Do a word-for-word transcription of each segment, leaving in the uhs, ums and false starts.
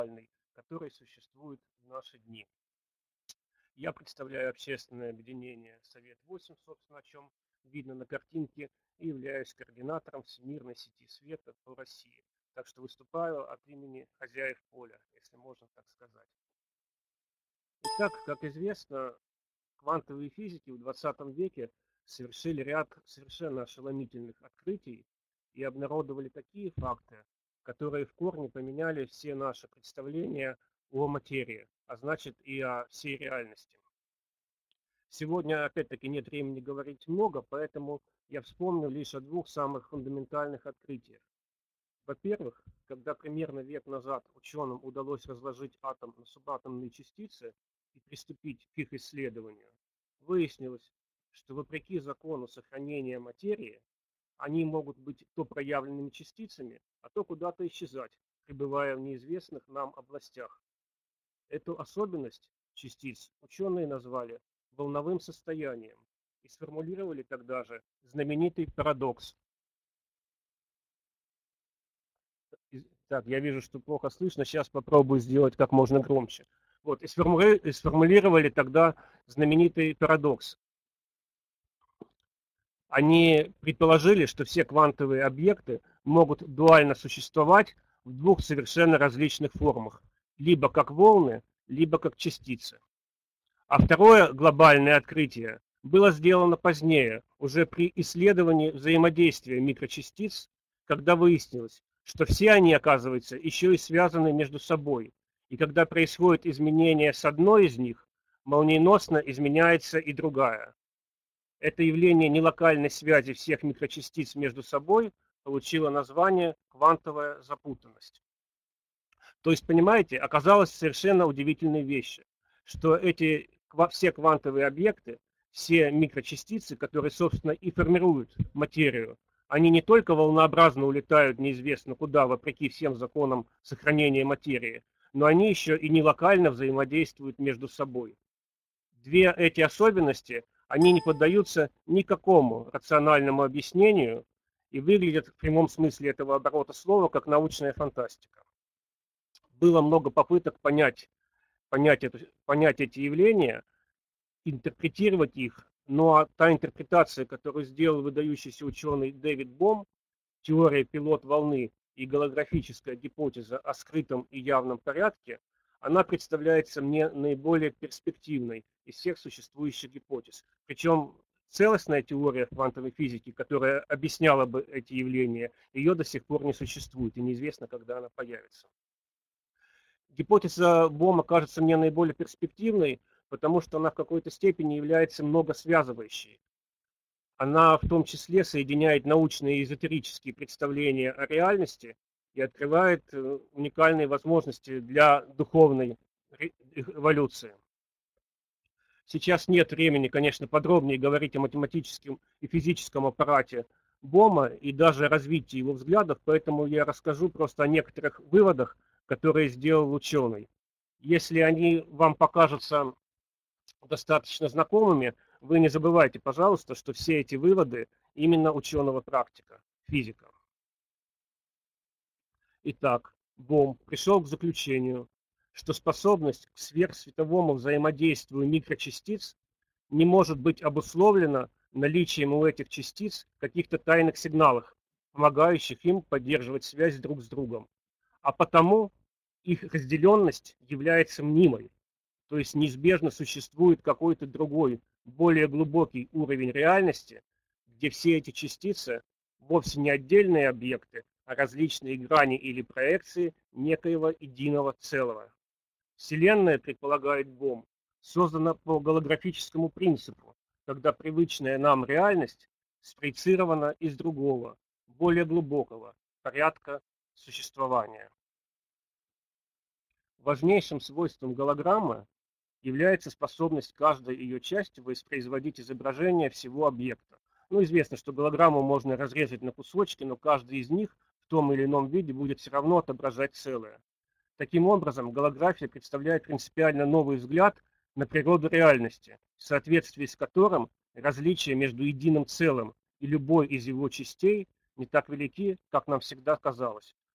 который существует в наши дни. Я представляю общественное объединение Совет восемь, собственно, о чем видно на картинке, и являюсь координатором Всемирной сети света по России. Так что выступаю от имени хозяев поля, если можно так сказать. Итак, как известно, квантовые физики в двадцатом веке совершили ряд совершенно ошеломительных открытий и обнародовали такие факты, которые в корне поменяли все наши представления о материи, а значит и о всей реальности. Сегодня, опять-таки, нет времени говорить много, поэтому я вспомню лишь о двух самых фундаментальных открытиях. Во-первых, когда примерно век назад ученым удалось разложить атом на субатомные частицы и приступить к их исследованию, выяснилось, что вопреки закону сохранения материи, они могут быть то проявленными частицами, а то куда-то исчезать, пребывая в неизвестных нам областях. Эту особенность частиц ученые назвали волновым состоянием и сформулировали тогда же знаменитый парадокс. Так, я вижу, что плохо слышно, сейчас попробую сделать как можно громче. Вот, и сформулировали тогда знаменитый парадокс. Они предположили, что все квантовые объекты могут дуально существовать в двух совершенно различных формах, либо как волны, либо как частицы. А второе глобальное открытие было сделано позднее, уже при исследовании взаимодействия микрочастиц, когда выяснилось, что все они, оказывается, еще и связаны между собой. И когда происходит изменение с одной из них, молниеносно изменяется и другая. Это явление нелокальной связи всех микрочастиц между собой получило название квантовая запутанность. То есть, понимаете, оказалось совершенно удивительной вещью, что эти все квантовые объекты, все микрочастицы, которые, собственно, и формируют материю, они не только волнообразно улетают неизвестно куда, вопреки всем законам сохранения материи, но они еще и нелокально взаимодействуют между собой. Две эти особенности, они не поддаются никакому рациональному объяснению и выглядят в прямом смысле этого оборота слова как научная фантастика. Было много попыток понять, понять, это, понять эти явления, интерпретировать их, но та интерпретация, которую сделал выдающийся ученый Дэвид Бом, теория пилот волны и голографическая гипотеза о скрытом и явном порядке, она представляется мне наиболее перспективной из всех существующих гипотез. Причем целостная теория квантовой физики, которая объясняла бы эти явления, ее до сих пор не существует, и неизвестно, когда она появится. Гипотеза Бома кажется мне наиболее перспективной, потому что она в какой-то степени является многосвязывающей. Она в том числе соединяет научные и эзотерические представления о реальности и открывает уникальные возможности для духовной эволюции. Сейчас нет времени, конечно, подробнее говорить о математическом и физическом аппарате Бома и даже развитии его взглядов, поэтому я расскажу просто о некоторых выводах, которые сделал ученый. Если они вам покажутся достаточно знакомыми, вы не забывайте, пожалуйста, что все эти выводы именно ученого-практика, физика. Итак, Бом пришел к заключению, что способность к сверхсветовому взаимодействию микрочастиц не может быть обусловлена наличием у этих частиц каких-то тайных сигналов, помогающих им поддерживать связь друг с другом. А потому их разделенность является мнимой, то есть неизбежно существует какой-то другой, более глубокий уровень реальности, где все эти частицы вовсе не отдельные объекты, а различные грани или проекции некоего единого целого. Вселенная, предполагает Бом, создана по голографическому принципу, когда привычная нам реальность спроецирована из другого, более глубокого порядка существования. Важнейшим свойством голограммы является способность каждой ее части воспроизводить изображение всего объекта. Ну, известно, что голограмму можно разрезать на кусочки, но каждый из них в том или ином виде будет все равно отображать целое. Таким образом, голография представляет принципиально новый взгляд на природу реальности, в соответствии с которым различия между единым целым и любой из его частей не так велики, как нам всегда казалось.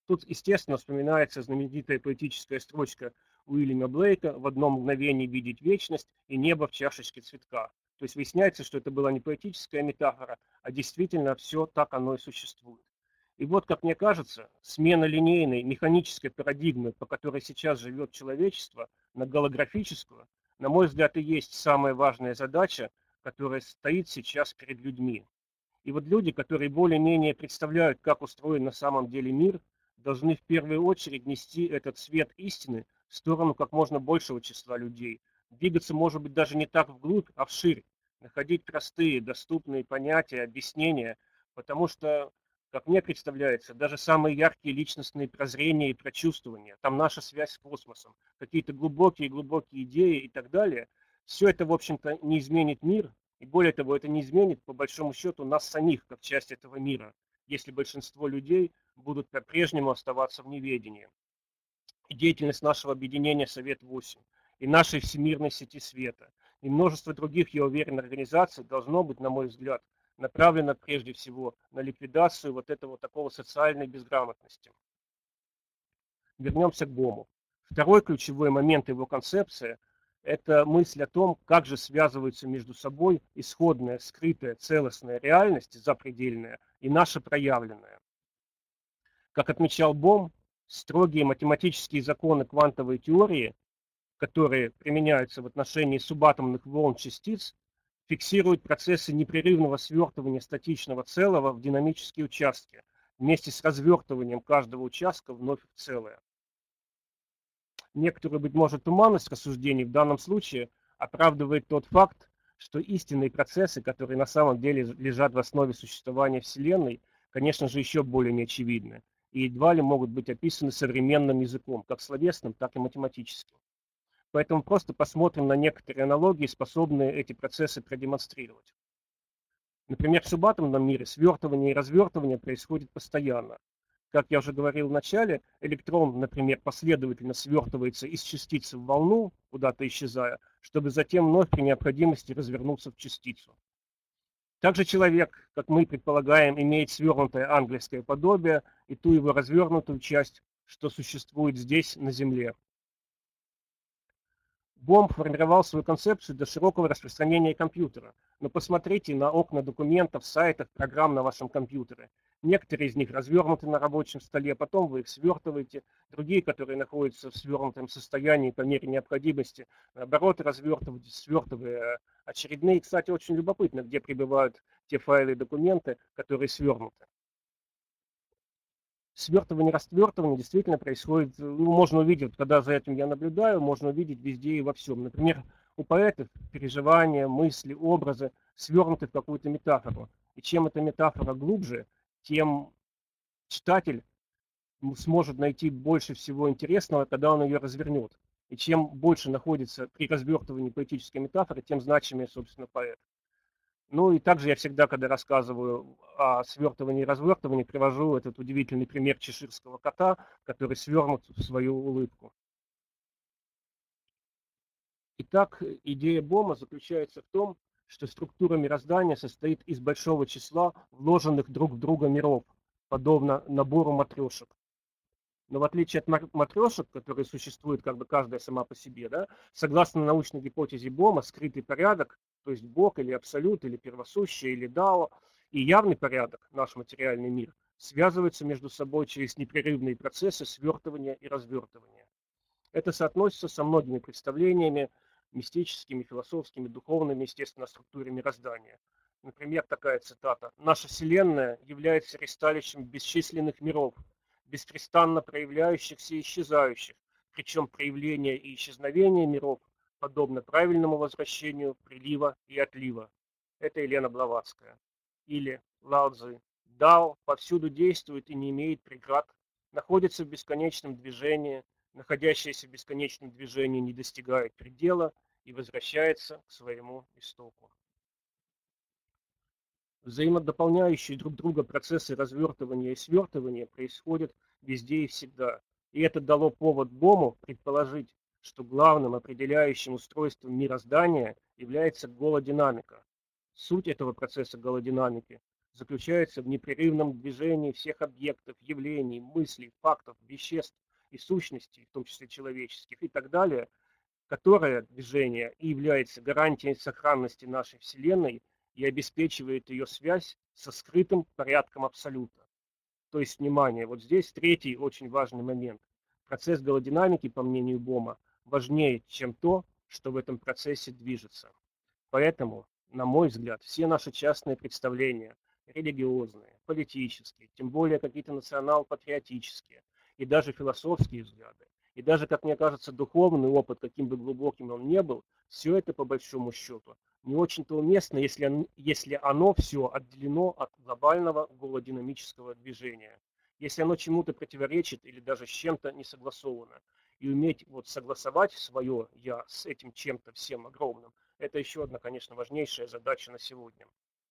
Тут, естественно, вспоминается знаменитая поэтическая строчка Уильяма Блейка «В одном мгновении видеть вечность и небо в чашечке цветка». То есть выясняется, что это была не поэтическая метафора, а действительно все так оно и существует. И вот, как мне кажется, смена линейной механической парадигмы, по которой сейчас живет человечество, на голографическую, на мой взгляд, и есть самая важная задача, которая стоит сейчас перед людьми. И вот люди, которые более-менее представляют, как устроен на самом деле мир, должны в первую очередь нести этот свет истины в сторону как можно большего числа людей. Двигаться, может быть, даже не так вглубь, а вширь. Находить простые, доступные понятия, объяснения, потому что, как мне представляется, даже самые яркие личностные прозрения и прочувствования, там наша связь с космосом, какие-то глубокие-глубокие идеи и так далее, все это, в общем-то, не изменит мир, и более того, это не изменит, по большому счету, нас самих, как часть этого мира, если большинство людей будут по-прежнему оставаться в неведении. И деятельность нашего объединения Совет восемь, и нашей Всемирной сети света, и множество других, я уверен, организаций должно быть, на мой взгляд, направлено прежде всего на ликвидацию вот этого такого социальной безграмотности. Вернемся к Бому. Второй ключевой момент его концепции – это мысль о том, как же связываются между собой исходная, скрытая, целостная реальность, запредельная, и наша проявленная. Как отмечал Бом, строгие математические законы квантовой теории, которые применяются в отношении субатомных волн частиц, фиксируют процессы непрерывного свертывания статичного целого в динамические участки, вместе с развертыванием каждого участка вновь в целое. Некоторую, быть может, туманность рассуждений в данном случае оправдывает тот факт, что истинные процессы, которые на самом деле лежат в основе существования Вселенной, конечно же, еще более неочевидны и едва ли могут быть описаны современным языком, как словесным, так и математическим. Поэтому просто посмотрим на некоторые аналогии, способные эти процессы продемонстрировать. Например, в субатомном мире свертывание и развертывание происходит постоянно. Как я уже говорил в начале, электрон, например, последовательно свертывается из частицы в волну, куда-то исчезая, чтобы затем вновь при необходимости развернуться в частицу. Также человек, как мы предполагаем, имеет свернутое ангельское подобие и ту его развернутую часть, что существует здесь, на Земле. Бом формировал свою концепцию до широкого распространения компьютера. Но посмотрите на окна документов, сайтов, программ на вашем компьютере. Некоторые из них развернуты на рабочем столе, потом вы их свертываете. Другие, которые находятся в свернутом состоянии по мере необходимости, наоборот, развертываете, свертывая очередные. Кстати, очень любопытно, где пребывают те файлы и документы, которые свернуты. Свертывание, расствертывание действительно происходит, ну, можно увидеть, когда за этим я наблюдаю, можно увидеть везде и во всем. Например, у поэтов переживания, мысли, образы свернуты в какую-то метафору. И чем эта метафора глубже, тем читатель сможет найти больше всего интересного, когда он ее развернет. И чем больше находится при развертывании поэтической метафоры, тем значимее, собственно, поэт. Ну и также я всегда, когда рассказываю о свертывании и развертывании, привожу этот удивительный пример чеширского кота, который свернут в свою улыбку. Итак, идея Бома заключается в том, что структура мироздания состоит из большого числа вложенных друг в друга миров, подобно набору матрешек. Но в отличие от матрешек, которые существуют как бы каждая сама по себе, да, согласно научной гипотезе Бома, скрытый порядок, то есть Бог или Абсолют, или Первосущее, или Дао, и явный порядок, наш материальный мир, связываются между собой через непрерывные процессы свертывания и развертывания. Это соотносится со многими представлениями, мистическими, философскими, духовными, естественно, о структуре мироздания. Например, такая цитата: «Наша Вселенная является ристалищем бесчисленных миров, беспрестанно проявляющихся и исчезающих, причем проявление и исчезновение миров подобно правильному возвращению прилива и отлива». Это Елена Блаватская. Или Лао Цзы: «Дао повсюду действует и не имеет преград, находится в бесконечном движении, находящееся в бесконечном движении не достигает предела и возвращается к своему истоку». Взаимодополняющие друг друга процессы развертывания и свертывания происходят везде и всегда. И это дало повод Бому предположить, что главным определяющим устройством мироздания является голодинамика. Суть этого процесса голодинамики заключается в непрерывном движении всех объектов, явлений, мыслей, фактов, веществ и сущностей, в том числе человеческих и так далее, которое движение и является гарантией сохранности нашей Вселенной и обеспечивает ее связь со скрытым порядком Абсолюта. То есть, внимание, вот здесь третий очень важный момент. Процесс голодинамики, по мнению Бома, важнее, чем то, что в этом процессе движется. Поэтому, на мой взгляд, все наши частные представления, религиозные, политические, тем более какие-то национал-патриотические и даже философские взгляды, и даже, как мне кажется, духовный опыт, каким бы глубоким он ни был, все это, по большому счету, не очень-то уместно, если, если оно все отделено от глобального голодинамического движения. Если оно чему-то противоречит или даже с чем-то не согласовано. И уметь вот согласовать свое «я» с этим чем-то всем огромным, это еще одна, конечно, важнейшая задача на сегодня.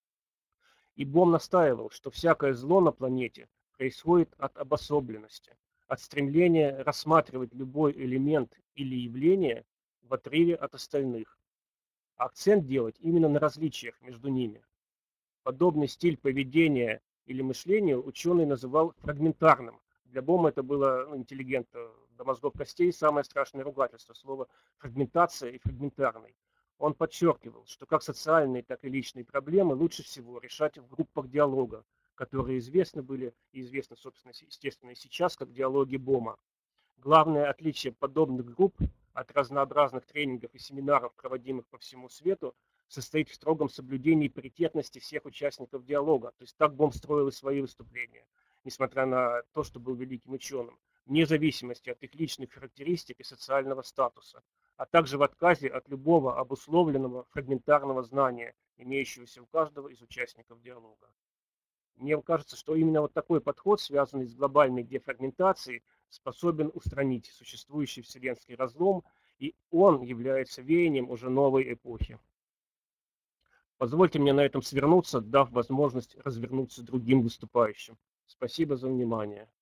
И Бом настаивал, что всякое зло на планете происходит от обособленности, от стремления рассматривать любой элемент или явление в отрыве от остальных. Акцент делать именно на различиях между ними. Подобный стиль поведения или мышления ученый называл фрагментарным. Для Бома это было, ну, интеллигента до мозгов костей, самое страшное ругательство, слово фрагментация и фрагментарный. Он подчеркивал, что как социальные, так и личные проблемы лучше всего решать в группах диалога, которые известны были и известны, собственно, естественно, и сейчас, как диалоги Бома. Главное отличие подобных групп от разнообразных тренингов и семинаров, проводимых по всему свету, состоит в строгом соблюдении паритетности всех участников диалога. То есть так Бом строил и свои выступления, несмотря на то, что был великим ученым, вне зависимости от их личных характеристик и социального статуса, а также в отказе от любого обусловленного фрагментарного знания, имеющегося у каждого из участников диалога. Мне кажется, что именно вот такой подход, связанный с глобальной дефрагментацией, способен устранить существующий вселенский разлом, и он является веянием уже новой эпохи. Позвольте мне на этом свернуться, дав возможность развернуться другим выступающим. Спасибо за внимание.